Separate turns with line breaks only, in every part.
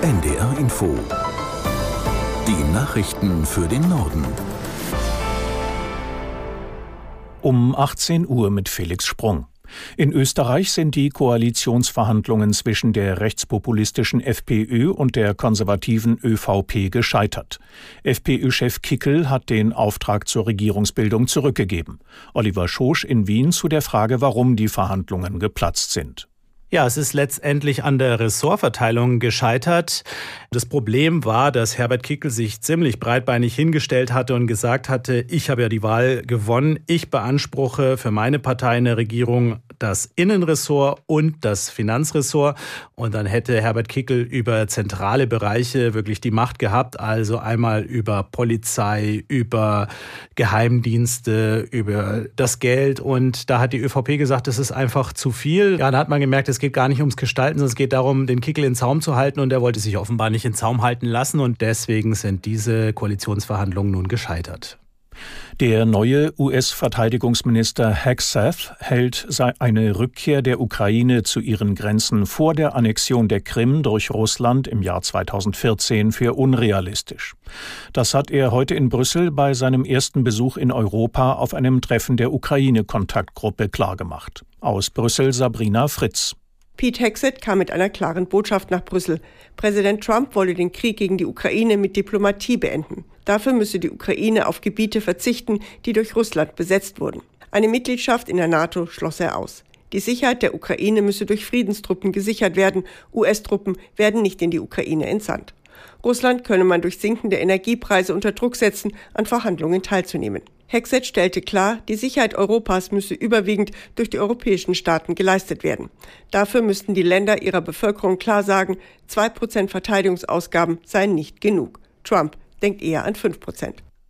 NDR Info. Die Nachrichten für den Norden.
Um 18 Uhr mit Felix Sprung. In Österreich sind die Koalitionsverhandlungen zwischen der rechtspopulistischen FPÖ und der konservativen ÖVP gescheitert. FPÖ-Chef Kickl hat den Auftrag zur Regierungsbildung zurückgegeben. Oliver Schosch in Wien zu der Frage, warum die Verhandlungen geplatzt sind.
Ja, es ist letztendlich an der Ressortverteilung gescheitert. Das Problem war, dass Herbert Kickl sich ziemlich breitbeinig hingestellt hatte und gesagt hatte, ich habe ja die Wahl gewonnen. Ich beanspruche für meine Partei in der Regierung das Innenressort und das Finanzressort. Und dann hätte Herbert Kickl über zentrale Bereiche wirklich die Macht gehabt. Also einmal über Polizei, über Geheimdienste, über das Geld. Und da hat die ÖVP gesagt, das ist einfach zu viel. Ja, da hat man gemerkt, es geht gar nicht ums Gestalten, sondern es geht darum, den Kickl in Zaum zu halten. Und er wollte sich offenbar nicht in Zaum halten lassen. Und deswegen sind diese Koalitionsverhandlungen nun gescheitert.
Der neue US-Verteidigungsminister Hegseth hält eine Rückkehr der Ukraine zu ihren Grenzen vor der Annexion der Krim durch Russland im Jahr 2014 für unrealistisch. Das hat er heute in Brüssel bei seinem ersten Besuch in Europa auf einem Treffen der Ukraine-Kontaktgruppe klargemacht. Aus Brüssel Sabrina Fritz.
Pete Hegseth kam mit einer klaren Botschaft nach Brüssel. Präsident Trump wolle den Krieg gegen die Ukraine mit Diplomatie beenden. Dafür müsse die Ukraine auf Gebiete verzichten, die durch Russland besetzt wurden. Eine Mitgliedschaft in der NATO schloss er aus. Die Sicherheit der Ukraine müsse durch Friedenstruppen gesichert werden. US-Truppen werden nicht in die Ukraine entsandt. Russland könne man durch sinkende Energiepreise unter Druck setzen, an Verhandlungen teilzunehmen. Hegseth stellte klar, die Sicherheit Europas müsse überwiegend durch die europäischen Staaten geleistet werden. Dafür müssten die Länder ihrer Bevölkerung klar sagen, 2% Verteidigungsausgaben seien nicht genug. Trump denkt eher an 5%.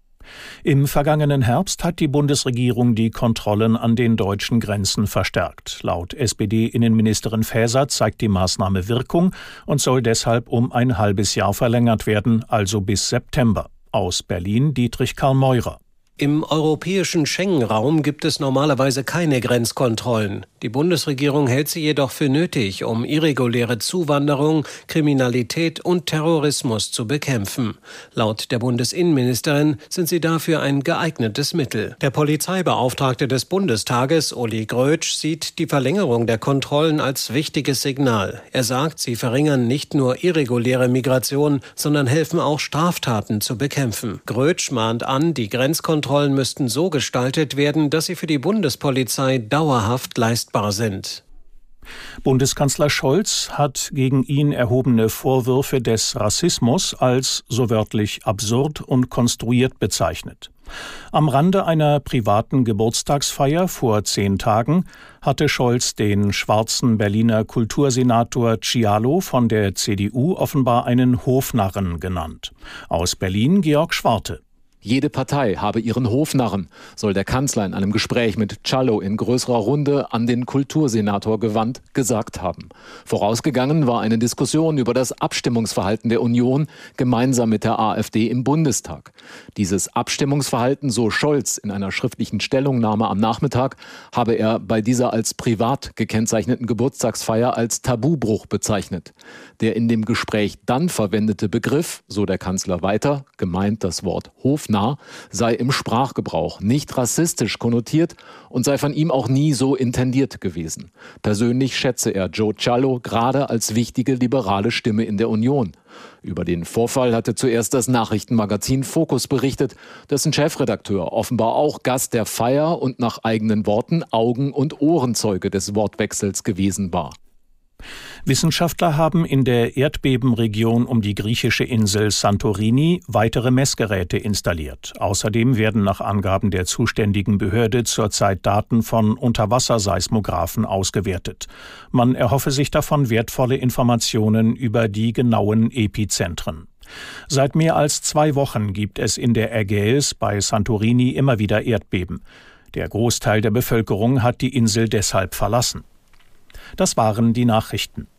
Im vergangenen Herbst hat die Bundesregierung die Kontrollen an den deutschen Grenzen verstärkt. Laut SPD-Innenministerin Faeser zeigt die Maßnahme Wirkung und soll deshalb um ein halbes Jahr verlängert werden, also bis September. Aus Berlin Dietrich Karl Meurer.
Im europäischen Schengen-Raum gibt es normalerweise keine Grenzkontrollen. Die Bundesregierung hält sie jedoch für nötig, um irreguläre Zuwanderung, Kriminalität und Terrorismus zu bekämpfen. Laut der Bundesinnenministerin sind sie dafür ein geeignetes Mittel. Der Polizeibeauftragte des Bundestages, Uli Grötsch, sieht die Verlängerung der Kontrollen als wichtiges Signal. Er sagt, sie verringern nicht nur irreguläre Migration, sondern helfen auch Straftaten zu bekämpfen. Grötsch mahnt an, die Grenzkontrollen müssten so gestaltet werden, dass sie für die Bundespolizei dauerhaft leistbar sind.
Bundeskanzler Scholz hat gegen ihn erhobene Vorwürfe des Rassismus als so wörtlich absurd und konstruiert bezeichnet. Am Rande einer privaten Geburtstagsfeier vor 10 Tagen hatte Scholz den schwarzen Berliner Kultursenator Cialo von der CDU offenbar einen Hofnarren genannt. Aus Berlin Georg Schwarte.
Jede Partei habe ihren Hofnarren, soll der Kanzler in einem Gespräch mit Cialo in größerer Runde an den Kultursenator gewandt gesagt haben. Vorausgegangen war eine Diskussion über das Abstimmungsverhalten der Union gemeinsam mit der AfD im Bundestag. Dieses Abstimmungsverhalten, so Scholz in einer schriftlichen Stellungnahme am Nachmittag, habe er bei dieser als privat gekennzeichneten Geburtstagsfeier als Tabubruch bezeichnet. Der in dem Gespräch dann verwendete Begriff, so der Kanzler weiter, gemeint das Wort Hofnarr, sei im Sprachgebrauch nicht rassistisch konnotiert und sei von ihm auch nie so intendiert gewesen. Persönlich schätze er Joe Cialo gerade als wichtige liberale Stimme in der Union. Über den Vorfall hatte zuerst das Nachrichtenmagazin Focus berichtet, dessen Chefredakteur offenbar auch Gast der Feier und nach eigenen Worten Augen- und Ohrenzeuge des Wortwechsels gewesen war.
Wissenschaftler haben in der Erdbebenregion um die griechische Insel Santorini weitere Messgeräte installiert. Außerdem werden nach Angaben der zuständigen Behörde zurzeit Daten von Unterwasserseismographen ausgewertet. Man erhoffe sich davon wertvolle Informationen über die genauen Epizentren. Seit mehr als 2 Wochen gibt es in der Ägäis bei Santorini immer wieder Erdbeben. Der Großteil der Bevölkerung hat die Insel deshalb verlassen. Das waren die Nachrichten.